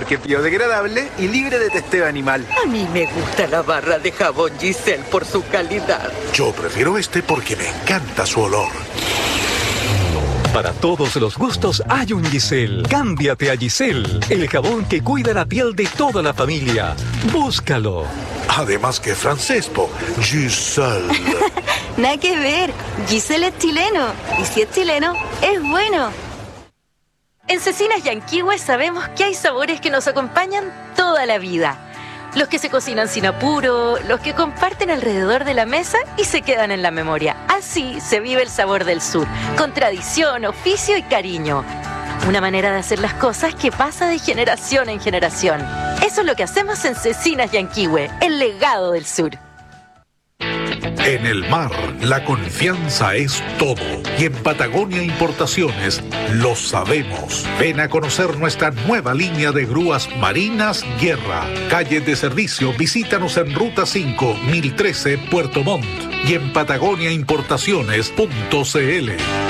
porque es biodegradable y libre de testeo animal. A mí me gusta la barra de jabón Giselle por su calidad. Yo prefiero este porque me encanta su olor. Para todos los gustos hay un Giselle. Cámbiate a Giselle, el jabón que cuida la piel de toda la familia. Búscalo. Además que francés, po. Giselle. Nada que ver. Giselle es chileno. Y si es chileno, es bueno. En Cecinas Yanquihue sabemos que hay sabores que nos acompañan toda la vida. Los que se cocinan sin apuro, los que comparten alrededor de la mesa y se quedan en la memoria. Así se vive el sabor del sur, con tradición, oficio y cariño. Una manera de hacer las cosas que pasa de generación en generación. Eso es lo que hacemos en Cecinas Yanquihue, el legado del sur. En el mar, la confianza es todo. Y en Patagonia Importaciones lo sabemos. Ven a conocer nuestra nueva línea de grúas marinas Guerra. Calle de servicio, visítanos en Ruta 5, 1013, Puerto Montt. Y en patagoniaimportaciones.cl.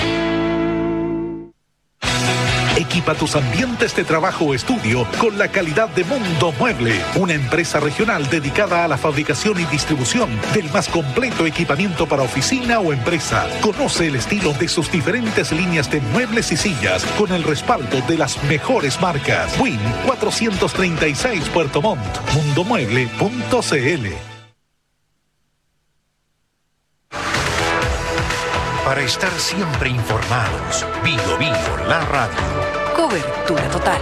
Equipa tus ambientes de trabajo o estudio con la calidad de Mundo Mueble, una empresa regional dedicada a la fabricación y distribución del más completo equipamiento para oficina o empresa. Conoce el estilo de sus diferentes líneas de muebles y sillas con el respaldo de las mejores marcas. Win 436 Puerto Montt, mundomueble.cl. Para estar siempre informados, Bio Bio, la radio. Cobertura total.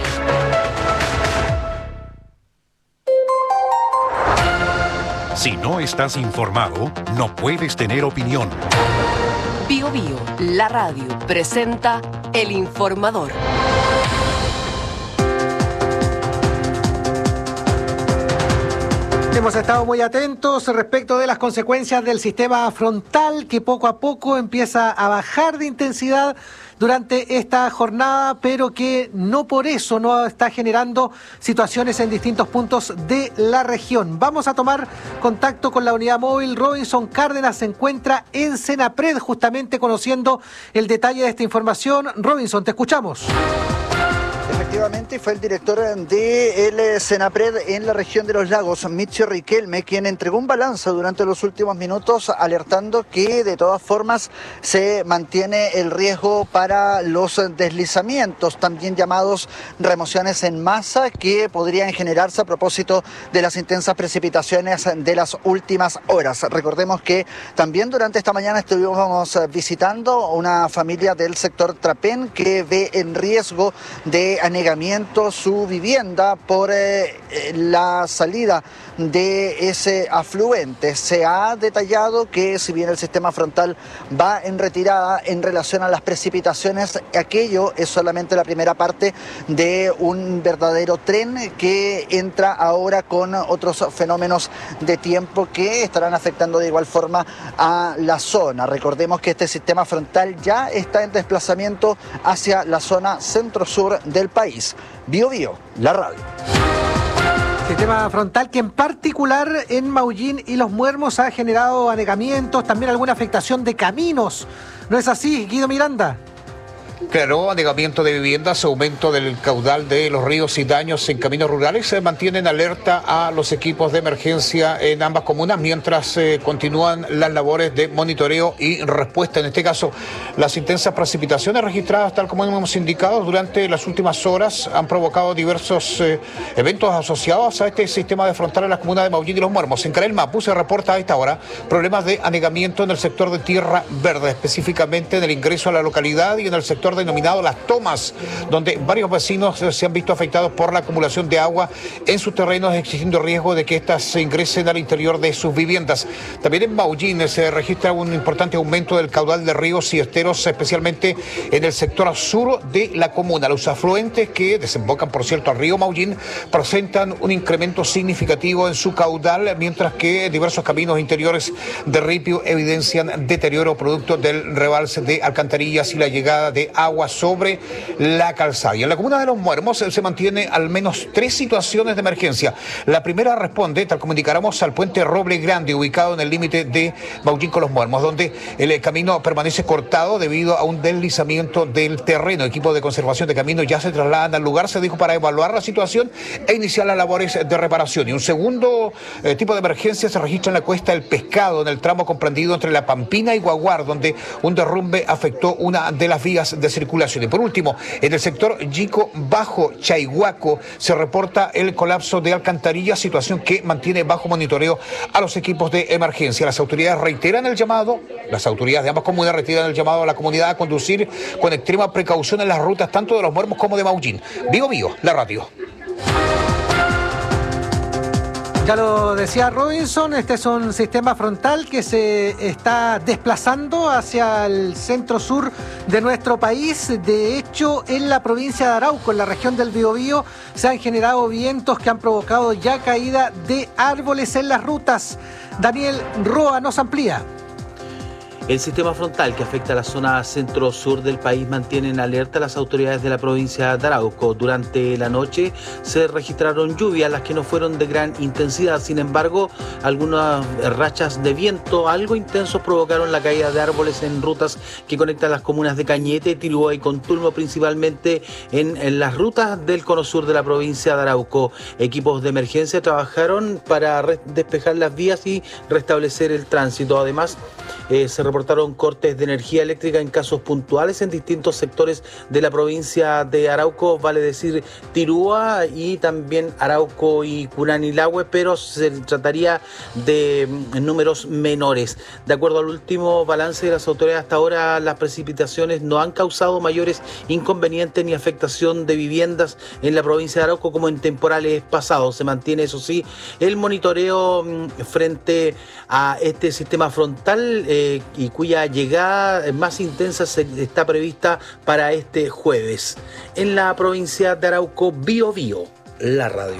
Si no estás informado, no puedes tener opinión. Bio Bio, la radio, presenta El Informador. Hemos estado muy atentos respecto de las consecuencias del sistema frontal que poco a poco empieza a bajar de intensidad durante esta jornada, pero que no por eso no está generando situaciones en distintos puntos de la región. Vamos a tomar contacto con la unidad móvil. Robinson Cárdenas se encuentra en Senapred, justamente conociendo el detalle de esta información. Robinson, te escuchamos. Efectivamente, fue el director del Senapred en la región de los lagos, Michio Riquelme, quien entregó un balance durante los últimos minutos, alertando que de todas formas se mantiene el riesgo para los deslizamientos, también llamados remociones en masa, que podrían generarse a propósito de las intensas precipitaciones de las últimas horas. Recordemos que también durante esta mañana estuvimos visitando una familia del sector Trapén que ve en riesgo de anegamiento su vivienda por la salida de ese afluente. Se ha detallado que si bien el sistema frontal va en retirada en relación a las precipitaciones, aquello es solamente la primera parte de un verdadero tren que entra ahora con otros fenómenos de tiempo que estarán afectando de igual forma a la zona. Recordemos que este sistema frontal ya está en desplazamiento hacia la zona centro-sur del país. Bio Bio, la radio. Sistema frontal que en particular en Maullín y Los Muermos ha generado anegamientos, también alguna afectación de caminos. ¿No es así, Guido Miranda? Claro, anegamiento de viviendas, aumento del caudal de los ríos y daños en caminos rurales. Se mantienen alerta a los equipos de emergencia en ambas comunas mientras continúan las labores de monitoreo y respuesta. En este caso, las intensas precipitaciones registradas, tal como hemos indicado, durante las últimas horas han provocado diversos eventos asociados a este sistema de frontal en las comunas de Maullín y Los Muermos. En Canel Mapu se reporta a esta hora problemas de anegamiento en el sector de Tierra Verde, específicamente en el ingreso a la localidad y en el sector denominado Las Tomas, donde varios vecinos se han visto afectados por la acumulación de agua en sus terrenos, existiendo riesgo de que éstas se ingresen al interior de sus viviendas. También en Maullín se registra un importante aumento del caudal de ríos y esteros, especialmente en el sector sur de la comuna. Los afluentes que desembocan, por cierto, al río Maullín presentan un incremento significativo en su caudal, mientras que diversos caminos interiores de ripio evidencian deterioro producto del rebalse de alcantarillas y la llegada de agua sobre la calzada. Y en la comuna de Los Muermos se mantiene al menos 3 situaciones de emergencia. La primera responde, tal como indicáramos, al puente Roble Grande, ubicado en el límite de Maullín con Los Muermos, donde el camino permanece cortado debido a un deslizamiento del terreno. Equipos de conservación de camino ya se trasladan al lugar, se dijo, para evaluar la situación e iniciar las labores de reparación. Y un segundo tipo de emergencia se registra en la Cuesta del Pescado, en el tramo comprendido entre La Pampina y Guaguar, donde un derrumbe afectó una de las vías de circulación. Y por último, en el sector Yico Bajo Chaihuaco se reporta el colapso de alcantarillas, situación que mantiene bajo monitoreo a los equipos de emergencia. Las autoridades de ambas comunas retiran el llamado a la comunidad a conducir con extrema precaución en las rutas tanto de Los Muermos como de Maullín. Vigo, la radio. Ya lo decía Robinson, este es un sistema frontal que se está desplazando hacia el centro-sur de nuestro país. De hecho, en la provincia de Arauco, en la región del Biobío, se han generado vientos que han provocado ya caída de árboles en las rutas. Daniel Roa nos amplía. El sistema frontal que afecta a la zona centro-sur del país mantiene en alerta a las autoridades de la provincia de Arauco. Durante la noche se registraron lluvias, las que no fueron de gran intensidad. Sin embargo, algunas rachas de viento algo intensos provocaron la caída de árboles en rutas que conectan las comunas de Cañete, Tirúa y Contulmo, principalmente en las rutas del cono sur de la provincia de Arauco. Equipos de emergencia trabajaron para despejar las vías y restablecer el tránsito. Además, se reportaron cortes de energía eléctrica en casos puntuales en distintos sectores de la provincia de Arauco, vale decir Tirúa y también Arauco y Curanilahue, pero se trataría de números menores. De acuerdo al último balance de las autoridades, hasta ahora las precipitaciones no han causado mayores inconvenientes ni afectación de viviendas en la provincia de Arauco como en temporales pasados. Se mantiene, eso sí, el monitoreo frente a este sistema frontal y cuya llegada más intensa está prevista para este jueves. En la provincia de Arauco, Biobío, la radio.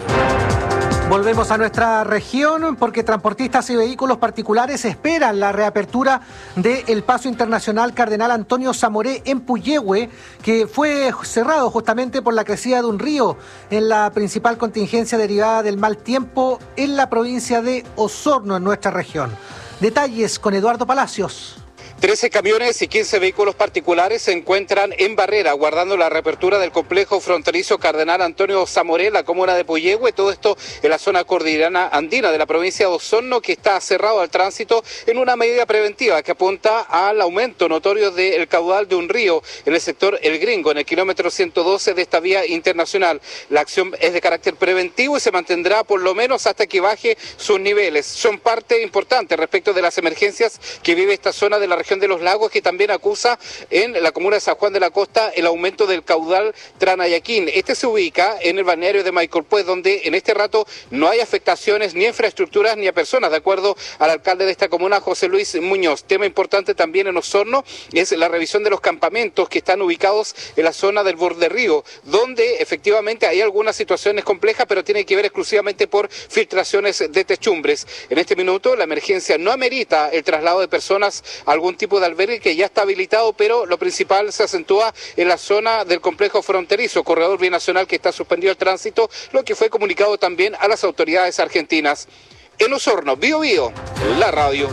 Volvemos a nuestra región porque transportistas y vehículos particulares esperan la reapertura del paso internacional Cardenal Antonio Zamoré en Puyehue, que fue cerrado justamente por la crecida de un río en la principal contingencia derivada del mal tiempo en la provincia de Osorno, en nuestra región. Detalles con Eduardo Palacios. 13 camiones y 15 vehículos particulares se encuentran en Barrera, aguardando la reapertura del complejo fronterizo Cardenal Antonio Zamoré, la comuna de Puyehue. Todo esto en la zona cordillerana andina de la provincia de Osorno, que está cerrado al tránsito en una medida preventiva que apunta al aumento notorio del caudal de un río en el sector El Gringo, en el kilómetro 112 de esta vía internacional. La acción es de carácter preventivo y se mantendrá por lo menos hasta que baje sus niveles. Son parte importante respecto de las emergencias que vive esta zona de la región de los Lagos, que también acusa en la comuna de San Juan de la Costa el aumento del caudal Tranayaquín. Este se ubica en el balneario de Maicolpuez, donde en este rato no hay afectaciones ni a infraestructuras ni a personas, de acuerdo al alcalde de esta comuna, José Luis Muñoz. Tema importante también en Osorno es la revisión de los campamentos que están ubicados en la zona del borde río, donde efectivamente hay algunas situaciones complejas, pero tiene que ver exclusivamente por filtraciones de techumbres. En este minuto la emergencia no amerita el traslado de personas a algún tipo de albergue que ya está habilitado, pero lo principal se acentúa en la zona del complejo fronterizo, corredor binacional, que está suspendido el tránsito, lo que fue comunicado también a las autoridades argentinas. En Osorno, Biobío, la radio.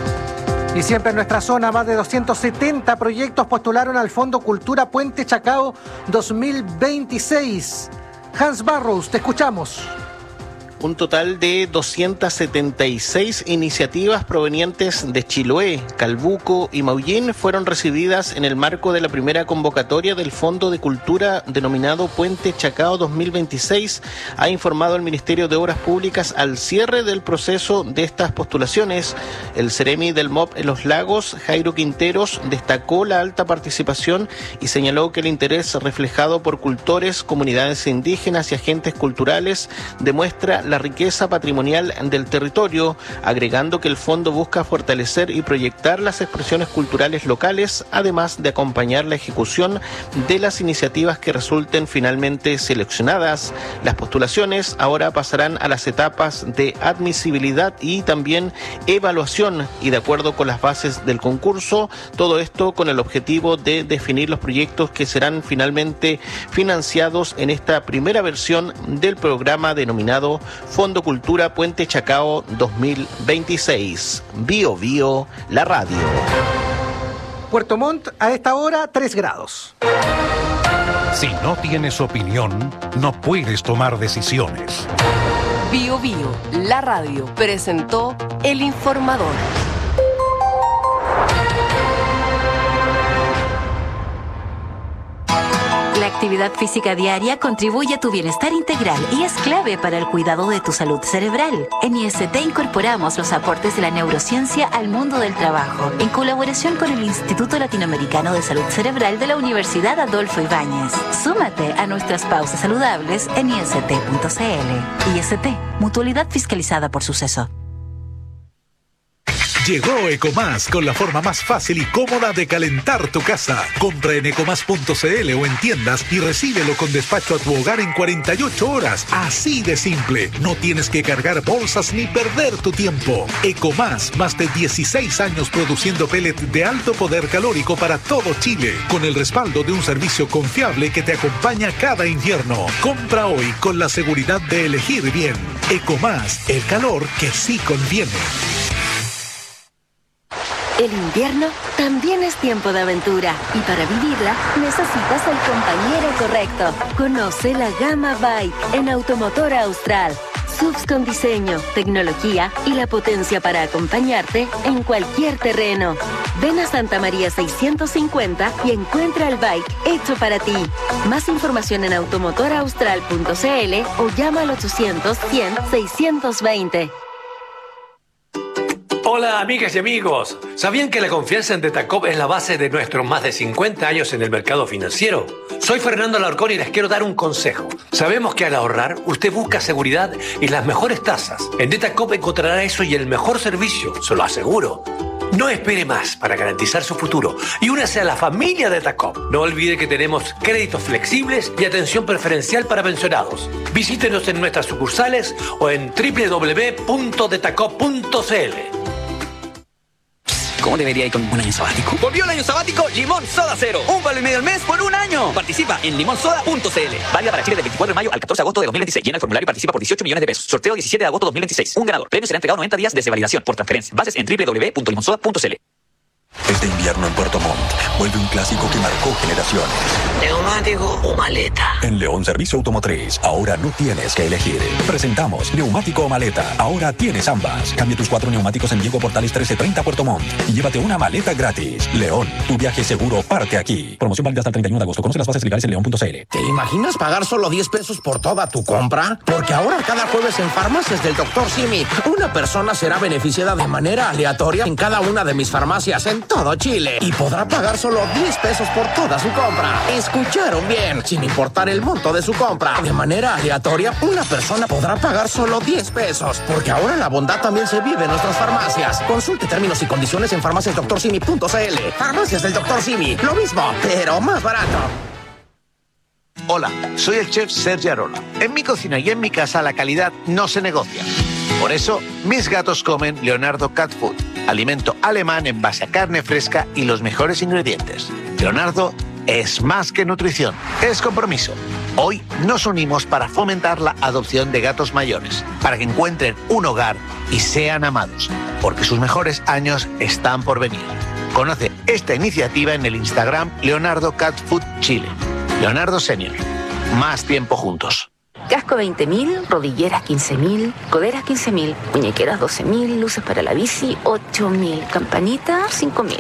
Y siempre en nuestra zona, más de 270 proyectos postularon al Fondo Cultura Puente Chacao 2026. Hans Barrows, te escuchamos. Un total de 276 iniciativas provenientes de Chiloé, Calbuco y Maullín fueron recibidas en el marco de la primera convocatoria del Fondo de Cultura denominado Puente Chacao 2026, ha informado el Ministerio de Obras Públicas al cierre del proceso de estas postulaciones. El Ceremi del MOP en Los Lagos, Jairo Quinteros, destacó la alta participación y señaló que el interés reflejado por cultores, comunidades indígenas y agentes culturales demuestra la riqueza patrimonial del territorio, agregando que el fondo busca fortalecer y proyectar las expresiones culturales locales, además de acompañar la ejecución de las iniciativas que resulten finalmente seleccionadas. Las postulaciones ahora pasarán a las etapas de admisibilidad y también evaluación, y de acuerdo con las bases del concurso, todo esto con el objetivo de definir los proyectos que serán finalmente financiados en esta primera versión del programa denominado Fondo Cultura Puente Chacao 2026. Bio Bio, la radio. Puerto Montt, a esta hora, 3 grados. Si no tienes opinión, no puedes tomar decisiones. Bio Bio, la radio, presentó El Informador. La actividad física diaria contribuye a tu bienestar integral y es clave para el cuidado de tu salud cerebral. En IST incorporamos los aportes de la neurociencia al mundo del trabajo, en colaboración con el Instituto Latinoamericano de Salud Cerebral de la Universidad Adolfo Ibáñez. Súmate a nuestras pausas saludables en ist.cl. IST, mutualidad fiscalizada por Suceso. Llegó Ecomás con la forma más fácil y cómoda de calentar tu casa. Compra en ecomás.cl o en tiendas y recíbelo con despacho a tu hogar en 48 horas. Así de simple. No tienes que cargar bolsas ni perder tu tiempo. Ecomás, más de 16 años produciendo pellet de alto poder calórico para todo Chile, con el respaldo de un servicio confiable que te acompaña cada invierno. Compra hoy con la seguridad de elegir bien. Ecomás, el calor que sí conviene. El invierno también es tiempo de aventura y para vivirla necesitas al compañero correcto. Conoce la gama Bike en Automotor Austral. SUVs con diseño, tecnología y la potencia para acompañarte en cualquier terreno. Ven a Santa María 650 y encuentra el bike hecho para ti. Más información en automotoraustral.cl o llama al 800-100-620. Hola amigas y amigos, ¿sabían que la confianza en Detacop es la base de nuestros más de 50 años en el mercado financiero? Soy Fernando Alarcón y les quiero dar un consejo. Sabemos que al ahorrar usted busca seguridad y las mejores tasas. En Detacop encontrará eso y el mejor servicio, se lo aseguro. No espere más para garantizar su futuro y únase a la familia Detacop. No olvide que tenemos créditos flexibles y atención preferencial para pensionados. Visítenos en nuestras sucursales o en www.detacop.cl. ¿Cómo debería ir con un año sabático? Volvió el año sabático Limón Soda Cero. Un vale y medio al mes por un año. Participa en limonsoda.cl. Válida para Chile del 24 de mayo al 14 de agosto de 2026. Llena el formulario y participa por 18 millones de pesos. Sorteo 17 de agosto de 2026. Un ganador. Premio será entregado 90 días desde validación por transferencia. Bases en www.limonsoda.cl. Este invierno en Puerto Montt vuelve un clásico que marcó generaciones. ¿Neumático o maleta? En León Servicio Automotriz, ahora no tienes que elegir. Presentamos neumático o maleta. Ahora tienes ambas. Cambia tus 4 neumáticos en Diego Portales 1330 Puerto Montt y llévate una maleta gratis. León, tu viaje seguro parte aquí. Promoción válida hasta el 31 de agosto. Conoce las bases legales en león.cl. ¿Te imaginas pagar solo 10 pesos por toda tu compra? Porque ahora cada jueves en Farmacias del Dr. Simi, una persona será beneficiada de manera aleatoria en cada una de mis farmacias en todo Chile y podrá pagar solo 10 pesos por toda su compra. Escucharon bien, sin importar el monto de su compra. De manera aleatoria, una persona podrá pagar solo 10 pesos, porque ahora la bondad también se vive en nuestras farmacias. Consulte términos y condiciones en farmaciasdoctorsimi.cl. Farmacias del Dr. Simi, lo mismo, pero más barato. Hola, soy el chef Sergio Arola. En mi cocina y en mi casa la calidad no se negocia. Por eso, mis gatos comen Leonardo Cat Food, alimento alemán en base a carne fresca y los mejores ingredientes. Leonardo es más que nutrición, es compromiso. Hoy nos unimos para fomentar la adopción de gatos mayores, para que encuentren un hogar y sean amados, porque sus mejores años están por venir. Conoce esta iniciativa en el Instagram Leonardo Cat Food Chile. Leonardo Senior, más tiempo juntos. Casco 20.000, rodilleras 15.000, coderas 15.000, muñequeras 12.000, luces para la bici 8.000, campanita 5.000.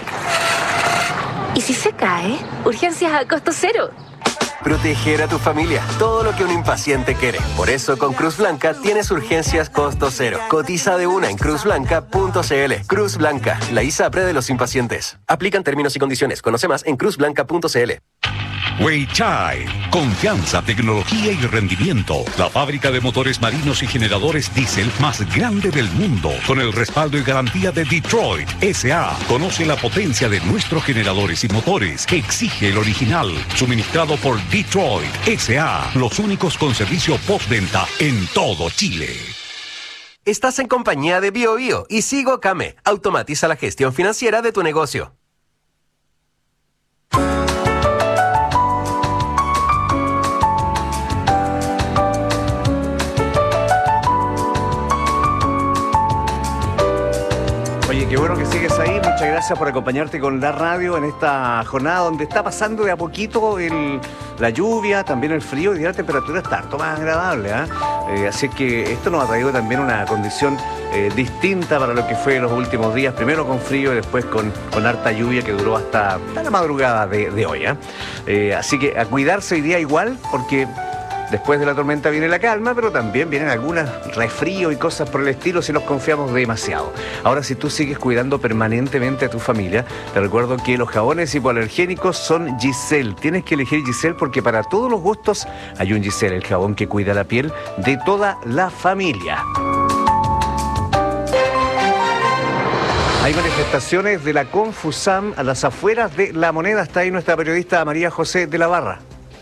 ¿Y si se cae? Urgencias a costo cero. Proteger a tu familia, todo lo que un impaciente quiere. Por eso con Cruz Blanca tienes urgencias costo cero. Cotiza de una en cruzblanca.cl. Cruz Blanca, la ISAPRE de los impacientes. Aplican términos y condiciones. Conoce más en cruzblanca.cl. Weichai. Confianza, tecnología y rendimiento. La fábrica de motores marinos y generadores diésel más grande del mundo. Con el respaldo y garantía de Detroit S.A. Conoce la potencia de nuestros generadores y motores. Exige el original. Suministrado por Detroit S.A. Los únicos con servicio postventa en todo Chile. Estás en compañía de BioBio y Sigo Kame. Automatiza la gestión financiera de tu negocio. Oye, qué bueno que sigues ahí. Muchas gracias por acompañarte con la radio en esta jornada donde está pasando de a poquito la lluvia, también el frío, y la temperatura está harto más agradable, ¿eh? Así que esto nos ha traído también una condición distinta para lo que fue los últimos días, primero con frío y después con harta lluvia que duró hasta la madrugada de hoy, ¿eh? Así que a cuidarse hoy día igual, porque después de la tormenta viene la calma, pero también vienen algunas resfríos y cosas por el estilo si nos confiamos demasiado. Ahora, si tú sigues cuidando permanentemente a tu familia, te recuerdo que los jabones hipoalergénicos son Giselle. Tienes que elegir Giselle porque para todos los gustos hay un Giselle, el jabón que cuida la piel de toda la familia. Hay manifestaciones de la Confusam a las afueras de La Moneda. Está ahí nuestra periodista María José de la Barra.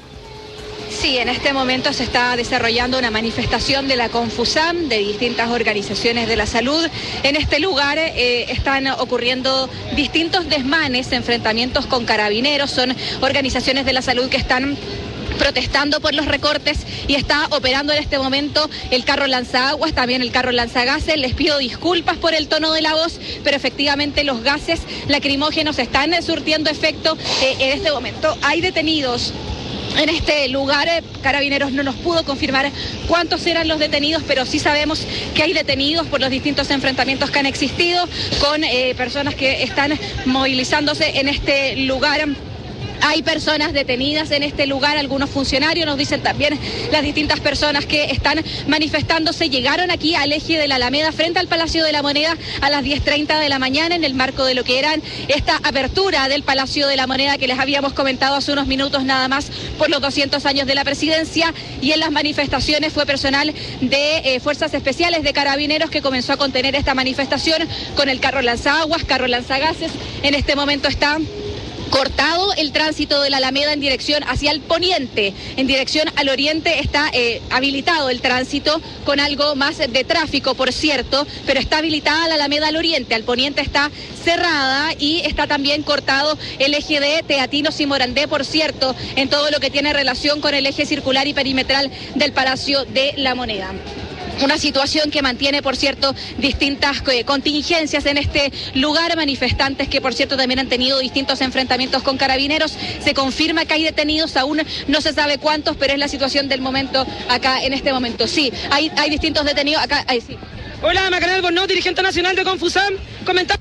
Sí, en este momento se está desarrollando una manifestación de la Confusam, de distintas organizaciones de la salud. En este lugar están ocurriendo distintos desmanes, enfrentamientos con carabineros. Son organizaciones de la salud que están protestando por los recortes y está operando en este momento el carro lanzaguas, también el carro lanzagases. Les pido disculpas por el tono de la voz, pero efectivamente los gases lacrimógenos están surtiendo efecto en este momento. Hay detenidos en este lugar. Carabineros no nos pudo confirmar cuántos eran los detenidos, pero sí sabemos que hay detenidos por los distintos enfrentamientos que han existido con personas que están movilizándose en este lugar. Hay personas detenidas en este lugar, algunos funcionarios, nos dicen también las distintas personas que están manifestándose. Llegaron aquí al eje de la Alameda frente al Palacio de la Moneda a las 10:30 de la mañana en el marco de lo que eran esta apertura del Palacio de la Moneda que les habíamos comentado hace unos minutos nada más por los 200 años de la presidencia. Y en las manifestaciones fue personal de Fuerzas Especiales de Carabineros que comenzó a contener esta manifestación con el carro lanzaguas, carro lanzagases. En este momento está cortado el tránsito de la Alameda en dirección hacia el poniente. En dirección al oriente está habilitado el tránsito con algo más de tráfico, por cierto, pero está habilitada la Alameda al oriente. Al poniente está cerrada y está también cortado el eje de Teatinos y Morandé, por cierto, en todo lo que tiene relación con el eje circular y perimetral del Palacio de la Moneda. Una situación que mantiene, por cierto, distintas contingencias en este lugar. Manifestantes que, por cierto, también han tenido distintos enfrentamientos con carabineros. Se confirma que hay detenidos, aún no se sabe cuántos, pero es la situación del momento acá en este momento. Sí, hay distintos detenidos acá. Sí. Hola, Macarena Albornoz, dirigente nacional de Confusam. Comentar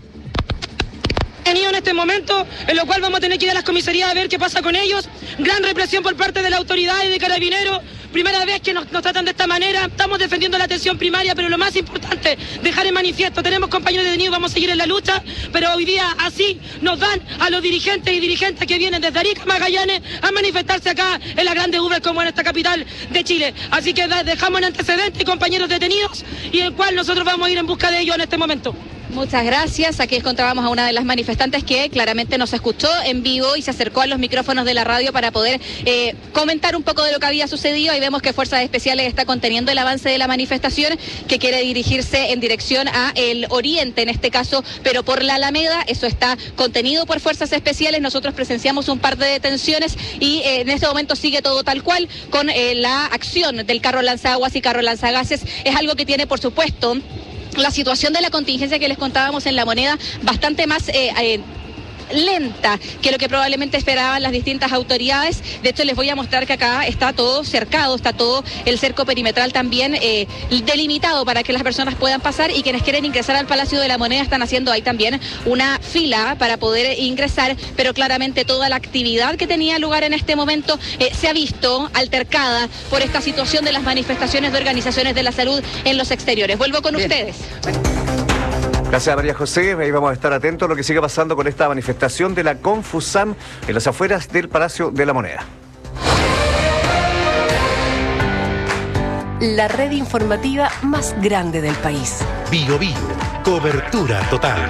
en este momento, en lo cual vamos a tener que ir a las comisarías a ver qué pasa con ellos. Gran represión por parte de la autoridad y de carabineros. Primera vez que nos tratan de esta manera. Estamos defendiendo la atención primaria, pero lo más importante, dejar en manifiesto. Tenemos compañeros detenidos, vamos a seguir en la lucha, pero hoy día así nos dan a los dirigentes y dirigentes que vienen desde Arica, Magallanes, a manifestarse acá en las grandes urbes como en esta capital de Chile. Así que dejamos en antecedente compañeros detenidos y el cual nosotros vamos a ir en busca de ellos en este momento. Muchas gracias. Aquí encontrábamos a una de las manifestantes que claramente nos escuchó en vivo y se acercó a los micrófonos de la radio para poder comentar un poco de lo que había sucedido. Ahí vemos que Fuerzas Especiales está conteniendo el avance de la manifestación, que quiere dirigirse en dirección a el oriente, en este caso, pero por la Alameda. Eso está contenido por Fuerzas Especiales. Nosotros presenciamos un par de detenciones y en este momento sigue todo tal cual con la acción del carro lanzaguas y carro lanzagases. Es algo que tiene, por supuesto, la situación de la contingencia que les contábamos en La Moneda bastante más lenta que lo que probablemente esperaban las distintas autoridades. De hecho, les voy a mostrar que acá está todo cercado, está todo el cerco perimetral también delimitado para que las personas puedan pasar, y quienes quieren ingresar al Palacio de la Moneda están haciendo ahí también una fila para poder ingresar, pero claramente toda la actividad que tenía lugar en este momento se ha visto altercada por esta situación de las manifestaciones de organizaciones de la salud en los exteriores. Vuelvo con ustedes. Gracias, María José. Ahí vamos a estar atentos a lo que siga pasando con esta manifestación de la Confusam en las afueras del Palacio de la Moneda. la red informativa más grande del país. Bio Bio, cobertura total.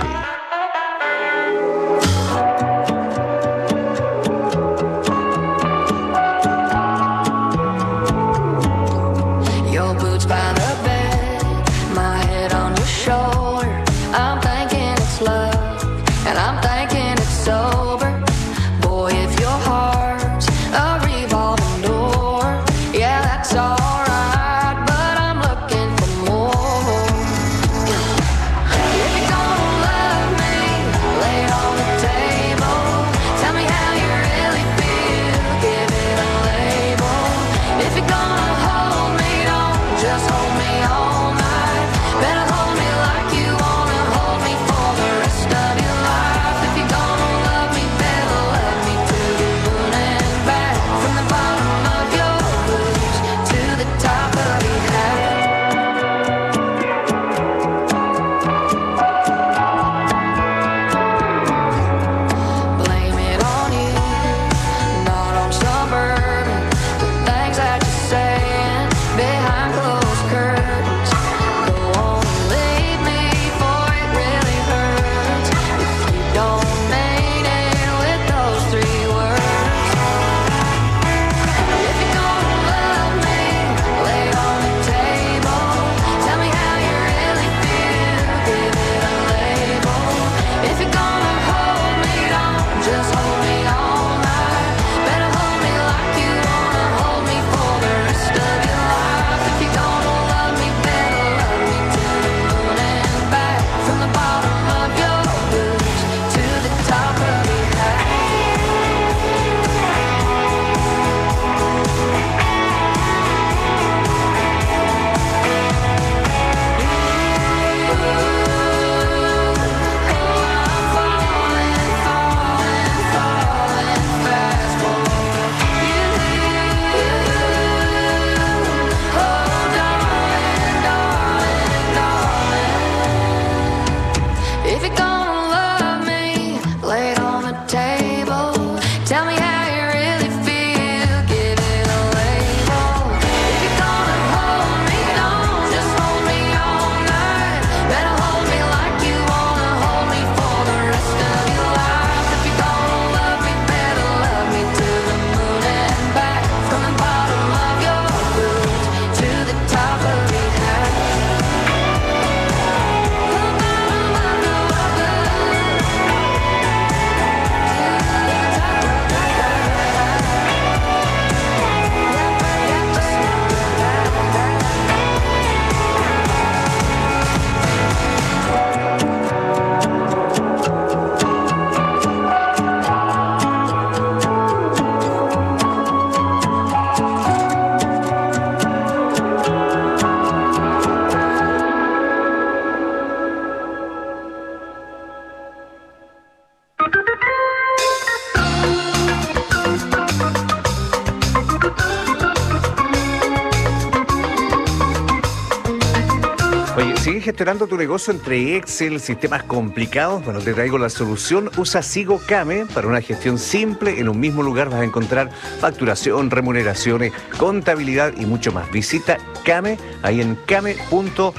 ¿Sigues gestionando tu negocio entre Excel, sistemas complicados? Bueno, te traigo la solución. Usa Sigo Kame para una gestión simple. En un mismo lugar vas a encontrar facturación, remuneraciones, contabilidad y mucho más. Visita Kame ahí en kame.cl.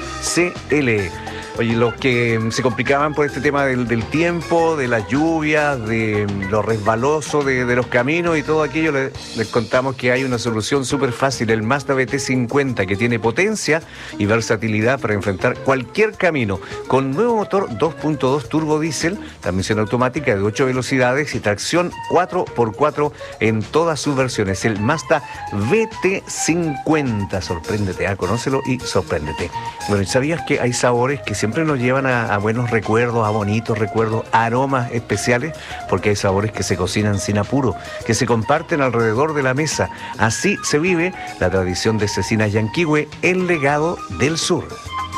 Oye, los que se complicaban por este tema del tiempo, de las lluvias, de lo resbaloso de los caminos y todo aquello, les contamos que hay una solución súper fácil, el Mazda BT50, que tiene potencia y versatilidad para enfrentar cualquier camino, con nuevo motor 2.2 turbo diésel, transmisión automática de 8 velocidades y tracción 4x4 en todas sus versiones. El Mazda BT50, sorpréndete, conócelo y sorpréndete. Bueno, ¿sabías que hay sabores que siempre nos llevan a buenos recuerdos, a bonitos recuerdos, a aromas especiales? Porque hay sabores que se cocinan sin apuro, que se comparten alrededor de la mesa. Así se vive la tradición de Cecinas Yanquihue, el legado del sur.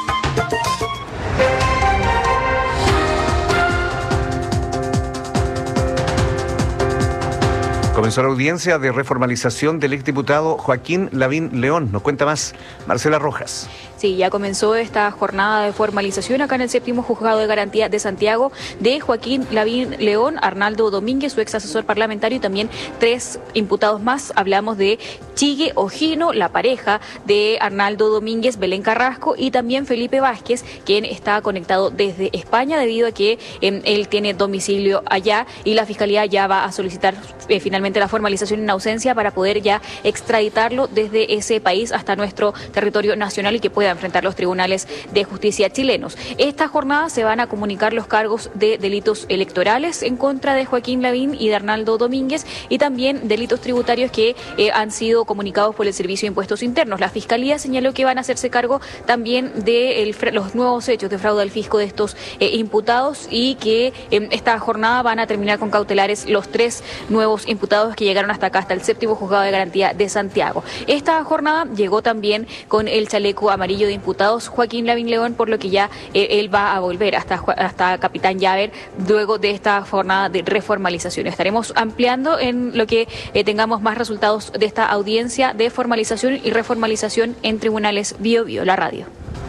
Comenzó la audiencia de reformalización del exdiputado Joaquín Lavín León. Nos cuenta más Marcela Rojas. Sí, ya comenzó esta jornada de formalización acá en el 7º Juzgado de Garantía de Santiago de Joaquín Lavín León, Arnaldo Domínguez, su ex asesor parlamentario, y también 3 imputados más. Hablamos de Chigue Ojino, la pareja de Arnaldo Domínguez, Belén Carrasco, y también Felipe Vázquez, quien está conectado desde España debido a que él tiene domicilio allá, y la Fiscalía ya va a solicitar finalmente la formalización en ausencia para poder ya extraditarlo desde ese país hasta nuestro territorio nacional y que pueda enfrentar los tribunales de justicia chilenos. Esta jornada se van a comunicar los cargos de delitos electorales en contra de Joaquín Lavín y de Arnaldo Domínguez, y también delitos tributarios que han sido comunicados por el Servicio de Impuestos Internos. La Fiscalía señaló que van a hacerse cargo también de los nuevos hechos de fraude al fisco de estos imputados, y que esta jornada van a terminar con cautelares los 3 nuevos imputados que llegaron hasta acá, hasta el 7º Juzgado de Garantía de Santiago. Esta jornada llegó también con el chaleco amarillo de imputados Joaquín Lavín León, por lo que ya él va a volver hasta Capitán Llaver luego de esta jornada de reformalización. Estaremos ampliando en lo que tengamos más resultados de esta audiencia de formalización y reformalización en tribunales Bio Bio, la radio.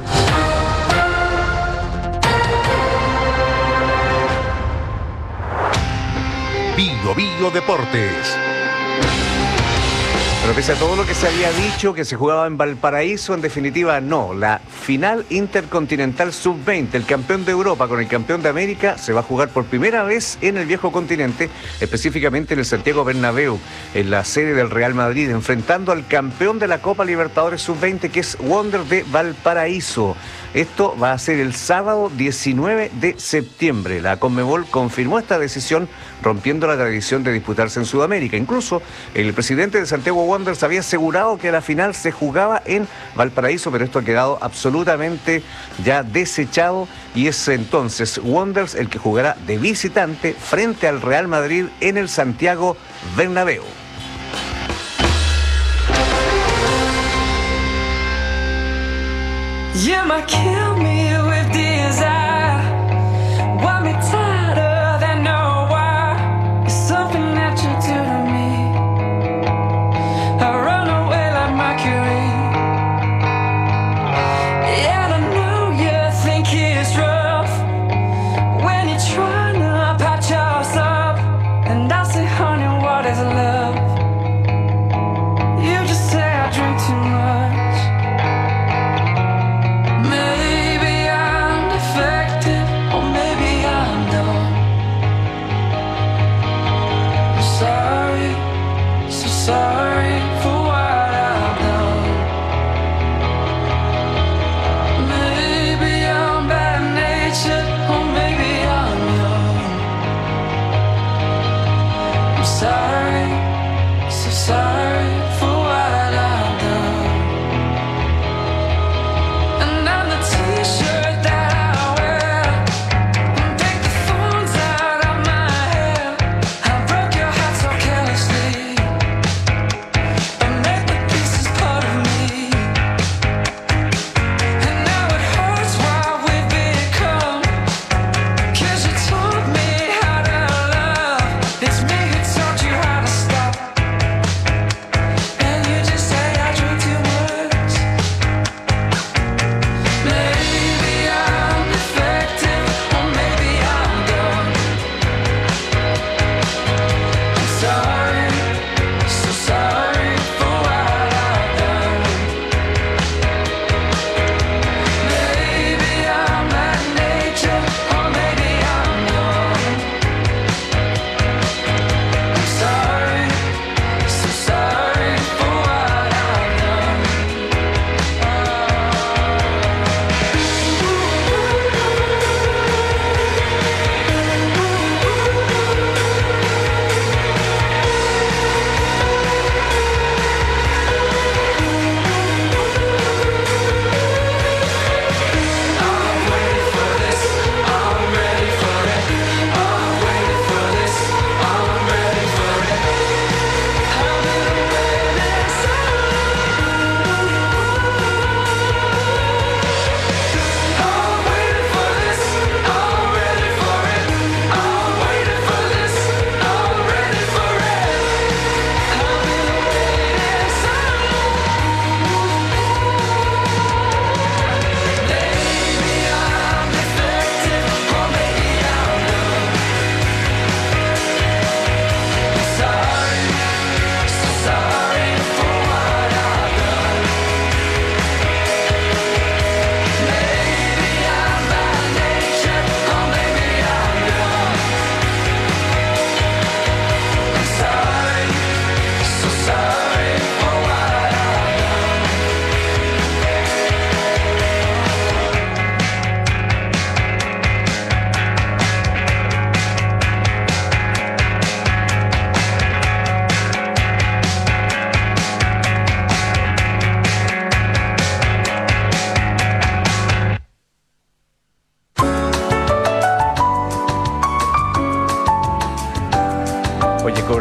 Bio Bio Deportes. Pero pese a todo lo que se había dicho que se jugaba en Valparaíso, en definitiva no. La final intercontinental sub-20, el campeón de Europa con el campeón de América, se va a jugar por primera vez en el viejo continente, específicamente en el Santiago Bernabéu, en la sede del Real Madrid, enfrentando al campeón de la Copa Libertadores sub-20, que es Wander de Valparaíso. Esto va a ser el sábado 19 de septiembre. La Conmebol confirmó esta decisión, rompiendo la tradición de disputarse en Sudamérica. Incluso el presidente de Santiago Wanderers había asegurado que la final se jugaba en Valparaíso, pero esto ha quedado absolutamente ya desechado, y es entonces Wanderers el que jugará de visitante frente al Real Madrid en el Santiago Bernabéu. You might kill me with desire. Want me tighter than no wire. It's something that you do to me. I run away like Mercury. Yeah, I know you think it's rough when you're trying to patch us up. And I say, honey, what is love? You just say I drink too much. Maybe I'm defending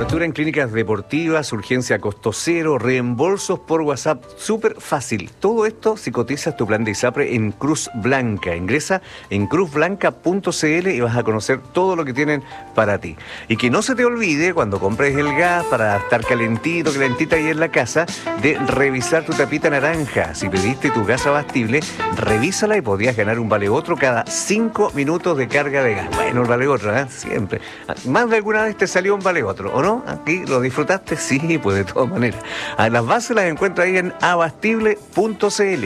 Cobertura en clínicas deportivas, urgencia a costo cero, reembolsos por WhatsApp, súper fácil. Todo esto si cotizas tu plan de ISAPRE en Cruz Blanca. Ingresa en cruzblanca.cl y vas a conocer todo lo que tienen para ti. Y que no se te olvide cuando compres el gas para estar calentito, calentita ahí en la casa, de revisar tu tapita naranja. Si pediste tu gas abastible, revísala y podrías ganar un vale otro cada 5 minutos de carga de gas. Bueno, el vale otro, siempre. Más de alguna vez te salió un vale otro, ¿o no? ¿Aquí lo disfrutaste? Sí, pues de todas maneras. Las bases las encuentras ahí en abastible.cl.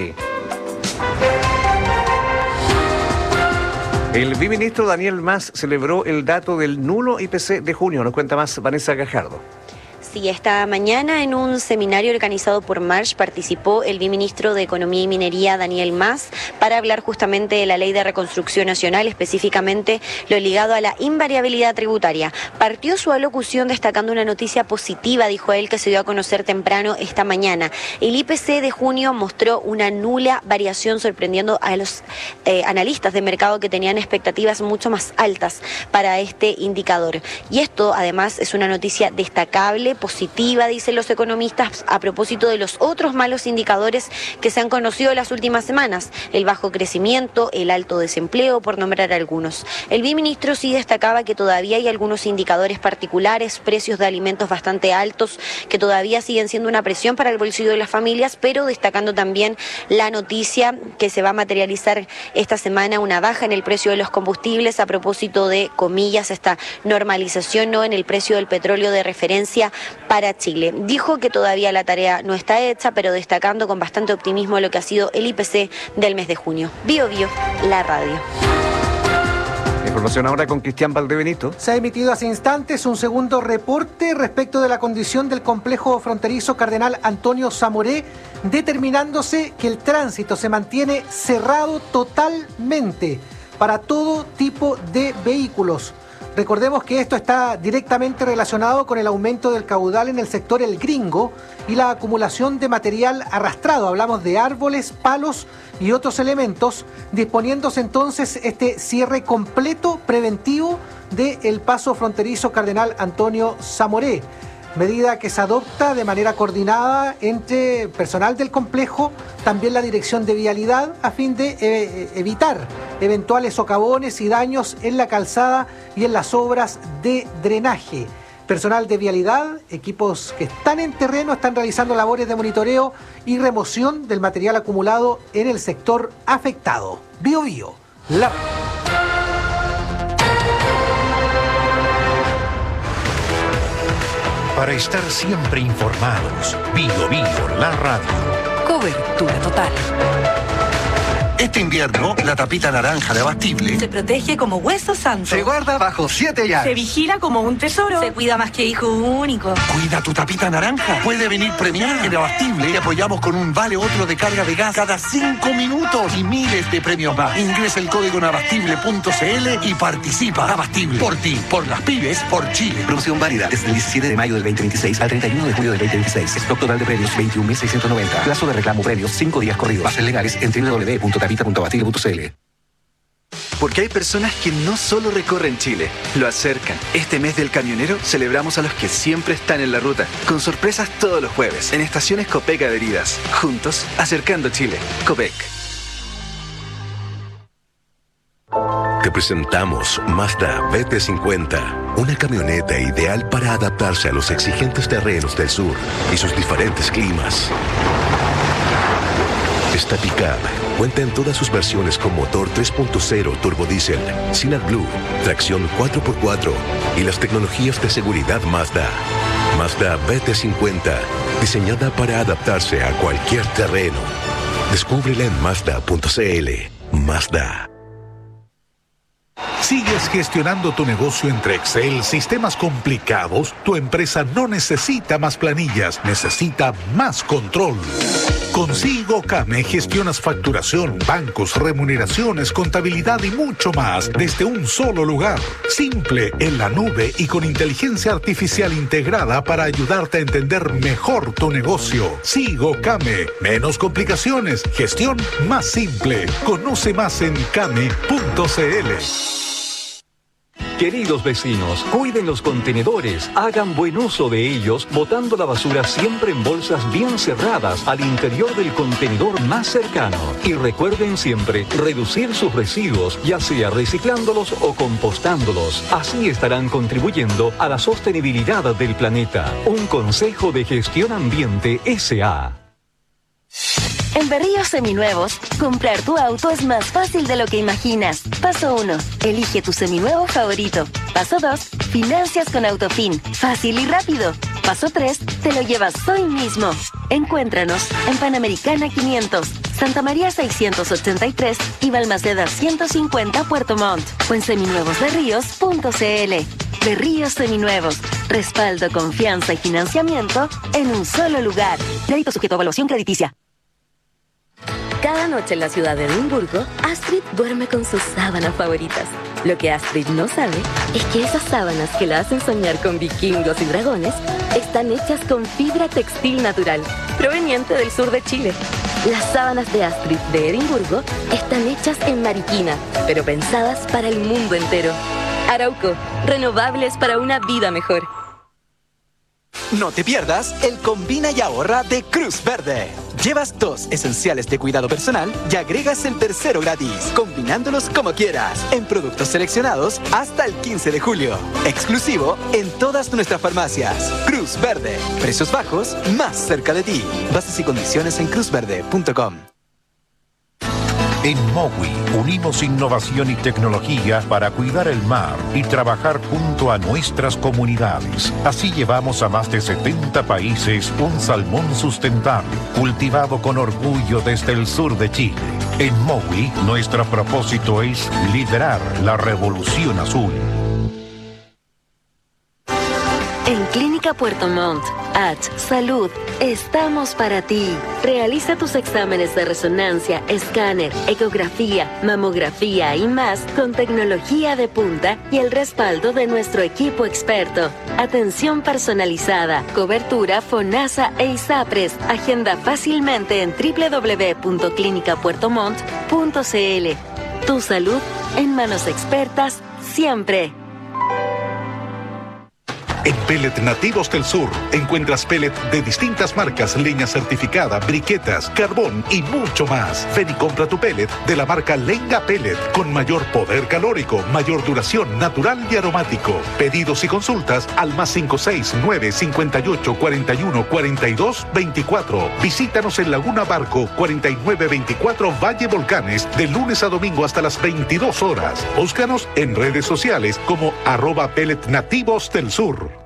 El viceministro Daniel Mas celebró el dato del nulo IPC de junio. Nos cuenta más Vanessa Gajardo. Sí, esta mañana en un seminario organizado por Marsh participó el viceministro de Economía y Minería, Daniel Mas, para hablar justamente de la Ley de Reconstrucción Nacional, específicamente lo ligado a la invariabilidad tributaria. Partió su alocución destacando una noticia positiva, dijo él, que se dio a conocer temprano esta mañana. El IPC de junio mostró una nula variación, sorprendiendo a los analistas de mercado que tenían expectativas mucho más altas para este indicador. Y esto, además, es una noticia destacable, positiva, dicen los economistas, a propósito de los otros malos indicadores que se han conocido las últimas semanas: el bajo crecimiento, el alto desempleo, por nombrar algunos. El viceministro sí destacaba que todavía hay algunos indicadores particulares, precios de alimentos bastante altos, que todavía siguen siendo una presión para el bolsillo de las familias, pero destacando también la noticia que se va a materializar esta semana, una baja en el precio de los combustibles, a propósito de, comillas, esta normalización, ¿no?, en el precio del petróleo de referencia para Chile. Dijo que todavía la tarea no está hecha, pero destacando con bastante optimismo lo que ha sido el IPC del mes de junio. Bio Bio, la radio. Información ahora con Cristian Valdebenito. Se ha emitido hace instantes un segundo reporte respecto de la condición del complejo fronterizo Cardenal Antonio Zamoré, determinándose que el tránsito se mantiene cerrado totalmente para todo tipo de vehículos. Recordemos que esto está directamente relacionado con el aumento del caudal en el sector El Gringo y la acumulación de material arrastrado. Hablamos de árboles, palos y otros elementos, disponiéndose entonces este cierre completo preventivo del paso fronterizo Cardenal Antonio Zamoré. Medida que se adopta de manera coordinada entre personal del complejo, también la Dirección de Vialidad, a fin de evitar eventuales socavones y daños en la calzada y en las obras de drenaje. Personal de Vialidad, equipos que están en terreno, están realizando labores de monitoreo y remoción del material acumulado en el sector afectado. Bio Bio, la... Para estar siempre informados, Bio Bio, la radio. Cobertura total. Este invierno, la tapita naranja de Abastible se protege como hueso santo. se guarda bajo 7 llaves. Se vigila como un tesoro. Se cuida más que hijo único. Cuida tu tapita naranja. Puede venir premiada. En Abastible te apoyamos con un vale otro de carga de gas cada 5 minutos y miles de premios más. Ingresa el código en abastible.cl y participa. Abastible. Por ti, por las pymes, por Chile. Promoción válida desde el 17 de mayo del 2026 al 31 de julio del 2026. Stock total de premios 21.690. Plazo de reclamo premios 5 días corridos. Bases legales en www.tapita.abastible.cl. Porque hay personas que no solo recorren Chile, lo acercan. Este mes del camionero celebramos a los que siempre están en la ruta, con sorpresas todos los jueves, en estaciones Copec adheridas. Juntos, acercando Chile. Copec. Te presentamos Mazda BT50, una camioneta ideal para adaptarse a los exigentes terrenos del sur y sus diferentes climas. Esta pickup cuenta en todas sus versiones con motor 3.0 turbodiesel, sin AdBlue, tracción 4x4 y las tecnologías de seguridad Mazda. Mazda BT50, diseñada para adaptarse a cualquier terreno. Descúbrela en Mazda.cl. Mazda. ¿Sigues gestionando tu negocio entre Excel, sistemas complicados? Tu empresa no necesita más planillas, necesita más control. Con Sigo Came gestionas facturación, bancos, remuneraciones, contabilidad y mucho más desde un solo lugar. Simple, en la nube y con inteligencia artificial integrada para ayudarte a entender mejor tu negocio. Sigo Came. Menos complicaciones, gestión más simple. Conoce más en came.cl. Queridos vecinos, cuiden los contenedores, hagan buen uso de ellos, botando la basura siempre en bolsas bien cerradas al interior del contenedor más cercano. Y recuerden siempre reducir sus residuos, ya sea reciclándolos o compostándolos. Así estarán contribuyendo a la sostenibilidad del planeta. Un consejo de Gestión Ambiente S.A. En Berríos Seminuevos, comprar tu auto es más fácil de lo que imaginas. Paso 1. Elige tu seminuevo favorito. Paso 2. Financias con Autofin. Fácil y rápido. Paso 3. Te lo llevas hoy mismo. Encuéntranos en Panamericana 500, Santa María 683 y Balmaceda 150 Puerto Montt. O en seminuevosberríos.cl. Berríos Seminuevos. Respaldo, confianza y financiamiento en un solo lugar. Crédito sujeto a evaluación crediticia. Cada noche en la ciudad de Edimburgo, Astrid duerme con sus sábanas favoritas. Lo que Astrid no sabe es que esas sábanas que la hacen soñar con vikingos y dragones están hechas con fibra textil natural, proveniente del sur de Chile. Las sábanas de Astrid de Edimburgo están hechas en Mariquina, pero pensadas para el mundo entero. Arauco, renovables para una vida mejor. No te pierdas el Combina y Ahorra de Cruz Verde. Llevas 2 esenciales de cuidado personal y agregas el tercero gratis, combinándolos como quieras, en productos seleccionados hasta el 15 de julio. Exclusivo en todas nuestras farmacias. Cruz Verde. Precios bajos, más cerca de ti. Bases y condiciones en cruzverde.com. En Mowi unimos innovación y tecnología para cuidar el mar y trabajar junto a nuestras comunidades. Así llevamos a más de 70 países un salmón sustentable, cultivado con orgullo desde el sur de Chile. En Mowi, nuestro propósito es liderar la revolución azul. En Clínica Puerto Montt, Salud, estamos para ti. Realiza tus exámenes de resonancia, escáner, ecografía, mamografía y más con tecnología de punta y el respaldo de nuestro equipo experto. Atención personalizada, cobertura FONASA e ISAPRES. Agenda fácilmente en www.clinicapuertomont.cl. Tu salud en manos expertas siempre. En Pellet Nativos del Sur encuentras pellet de distintas marcas, leña certificada, briquetas, carbón y mucho más. Ven y compra tu pellet de la marca Lenga Pellet con mayor poder calórico, mayor duración, natural y aromático. Pedidos y consultas al +569 58 41 42 24. Visítanos en Laguna Barco 4924 Valle Volcanes de lunes a domingo hasta las 22 horas. Búscanos en redes sociales como @Pellet Nativos del Sur.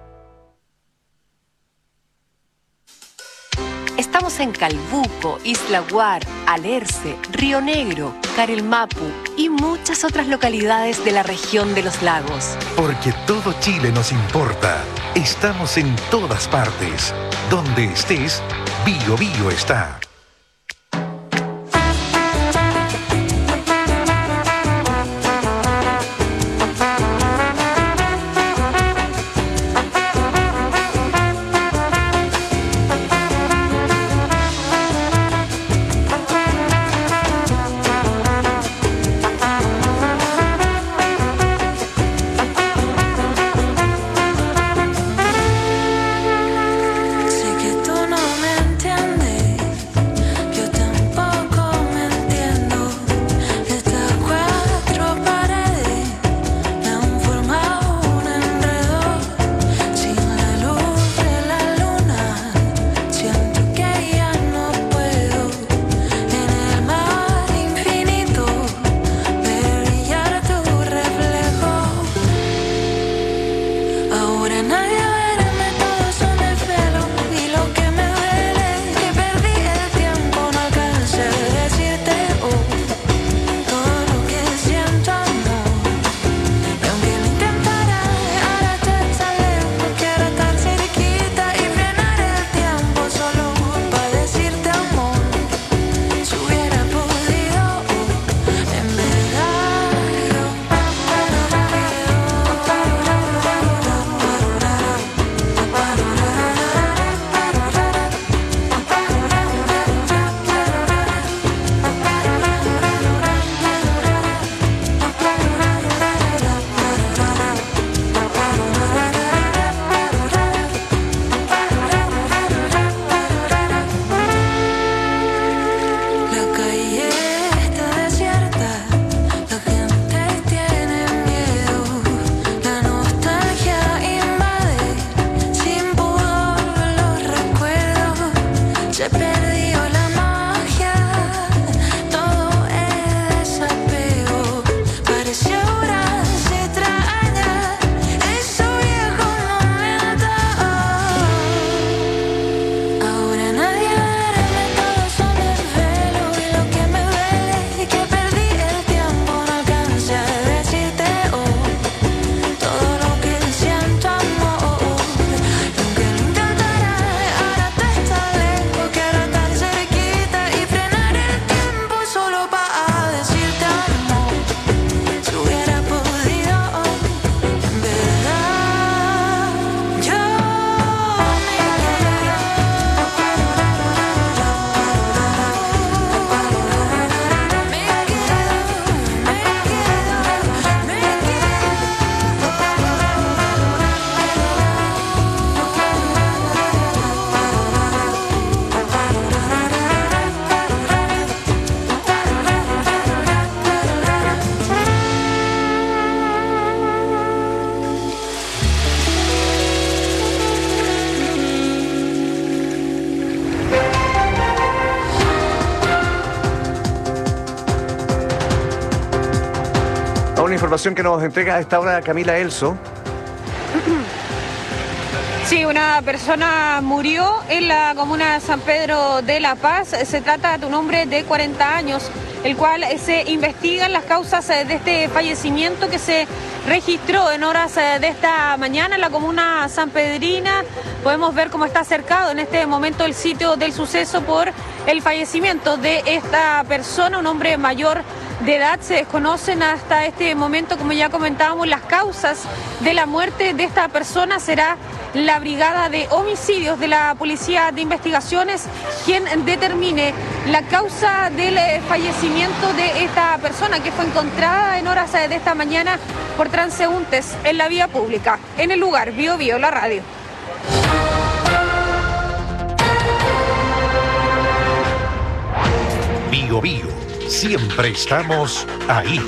Estamos en Calbuco, Isla Guar, Alerce, Río Negro, Carelmapu y muchas otras localidades de la región de los lagos. Porque todo Chile nos importa. Estamos en todas partes. Donde estés, Bio Bio está. Sé que tú no me entiendes. Una información que nos entrega a esta hora Camila Elso. Sí, una persona murió en la comuna de San Pedro de La Paz. Se trata de un hombre de 40 años, el cual se investigan las causas de este fallecimiento que se registró en horas de esta mañana en la comuna sanpedrina. Podemos ver cómo está cercado en este momento el sitio del suceso por el fallecimiento de esta persona, un hombre mayor de edad. Se desconocen hasta este momento, como ya comentábamos, las causas de la muerte de esta persona. Será la Brigada de Homicidios de la Policía de Investigaciones quien determine la causa del fallecimiento de esta persona, que fue encontrada en horas de esta mañana por transeúntes en la vía pública. En el lugar, Bío Bío, la radio. Bío Bío, siempre estamos ahí.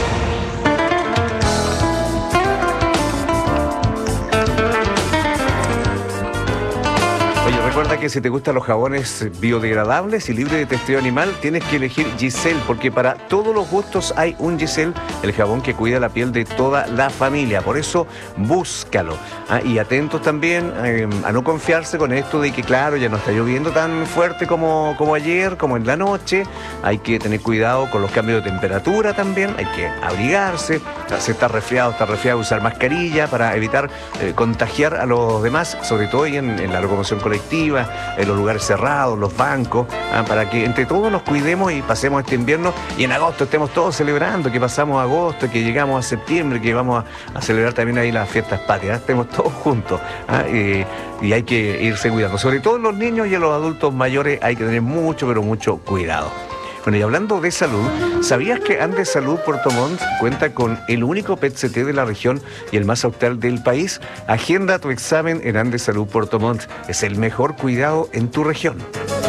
Oye, recuerda que si te gustan los jabones biodegradables y libres de testeo animal, tienes que elegir Giselle, porque para todos los gustos hay un Giselle, el jabón que cuida la piel de toda la familia. Por eso, búscalo. Y atentos también a no confiarse con esto de que, claro, ya no está lloviendo tan fuerte como ayer, como en la noche. Hay que tener cuidado con los cambios de temperatura también, hay que abrigarse. Si está resfriado, usar mascarilla para evitar contagiar a los demás, sobre todo ahí en la locomoción colectiva, en los lugares cerrados, los bancos, para que entre todos nos cuidemos y pasemos este invierno y en agosto estemos todos celebrando que pasamos agosto, que llegamos a septiembre, que vamos a celebrar también ahí las fiestas patrias, estemos todos juntos y hay que irse cuidando, sobre todo los niños y a los adultos mayores hay que tener mucho, pero mucho cuidado. Bueno, y hablando de salud, ¿sabías que Andes Salud Puerto Montt cuenta con el único PET-CT de la región y el más actual del país? Agenda tu examen en Andes Salud Puerto Montt. Es el mejor cuidado en tu región.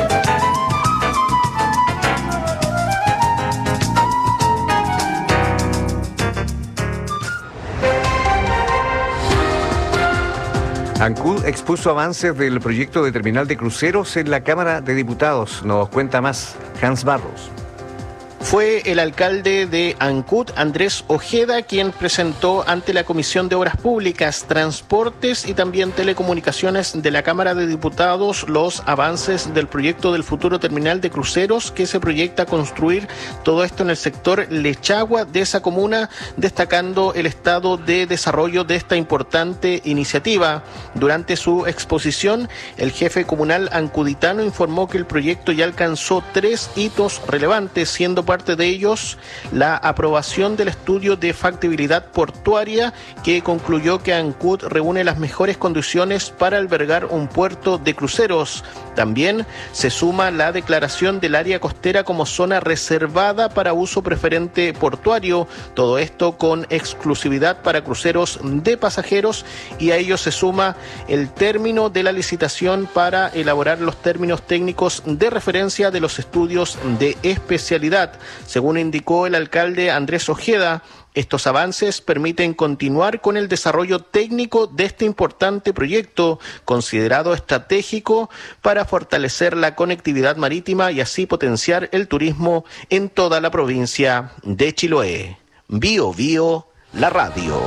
ANCUD expuso avances del proyecto de terminal de cruceros en la Cámara de Diputados. Nos cuenta más Hans Barros. Fue el alcalde de ANCUD, Andrés Ojeda, quien presentó ante la Comisión de Obras Públicas, Transportes y también Telecomunicaciones de la Cámara de Diputados los avances del proyecto del futuro terminal de cruceros que se proyecta construir, todo esto en el sector Lechagua de esa comuna, destacando el estado de desarrollo de esta importante iniciativa. Durante su exposición, el jefe comunal ancuditano informó que el proyecto ya alcanzó 3 hitos relevantes, siendo parte de ellos la aprobación del estudio de factibilidad portuaria que concluyó que ANCUD reúne las mejores condiciones para albergar un puerto de cruceros. También se suma la declaración del área costera como zona reservada para uso preferente portuario, todo esto con exclusividad para cruceros de pasajeros, y a ello se suma el término de la licitación para elaborar los términos técnicos de referencia de los estudios de especialidad. Según indicó el alcalde Andrés Ojeda, estos avances permiten continuar con el desarrollo técnico de este importante proyecto, considerado estratégico para fortalecer la conectividad marítima y así potenciar el turismo en toda la provincia de Chiloé. Bío Bío, la radio.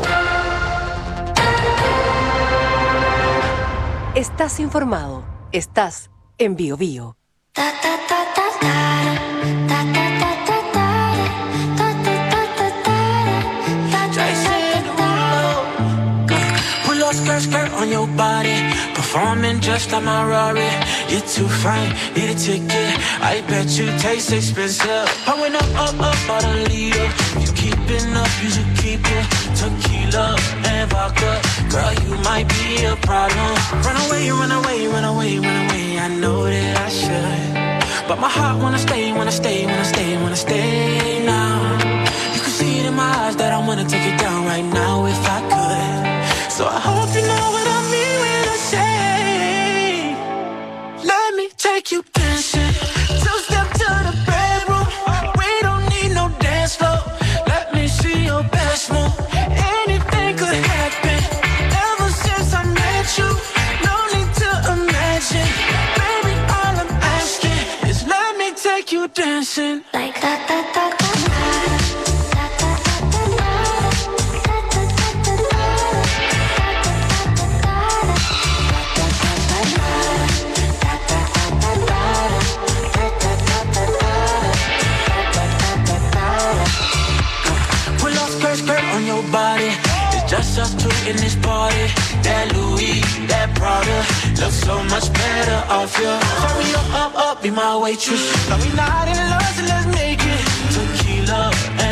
Estás informado. Estás en Bío Bío. Skirt on your body, performing just like my Rari. You're too fine, need a ticket. I bet you taste expensive. Pouring up about a liter. If you keeping up, you should keep it. Tequila and vodka, girl, you might be a problem. Run away, run away, run away, run away. I know that I should, but my heart wanna stay, wanna stay, wanna stay, wanna stay now. You can see it in my eyes that I wanna take it down right now if I could. So I hope you know what I mean when I say, let me take you dancing. Two-step to the bedroom. We don't need no dance floor. Let me see your best move. Anything could happen. Ever since I met you, no need to imagine. Baby, all I'm asking is let me take you dancing. Like that, that, that, that. Just us two in this party. That Louis, that Prada, looks so much better off you. Hurry up, be my waitress. No, we not in love, so let's make it tequila and